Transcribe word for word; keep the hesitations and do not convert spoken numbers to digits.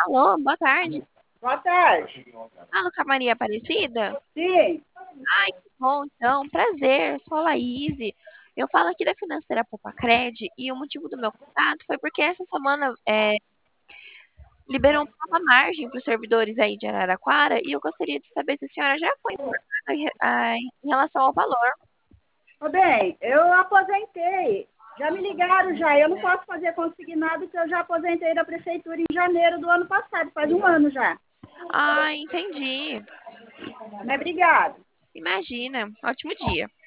Alô, boa tarde. Boa tarde. Falo com a Maria Aparecida? Sim. Ai, que bom, então, prazer, sou a Laís. Eu falo aqui da Financeira Popacred e o motivo do meu contato foi porque essa semana é, liberou uma nova margem para os servidores aí de Araraquara e eu gostaria de saber se a senhora já foi informada em, a- em relação ao valor. Ô, bem, eu aposentei. Já me ligaram já. Eu não posso fazer consignado porque eu já aposentei da prefeitura em janeiro do ano passado, faz um ano já. Ah, entendi. Mas obrigado. Imagina. Ótimo dia.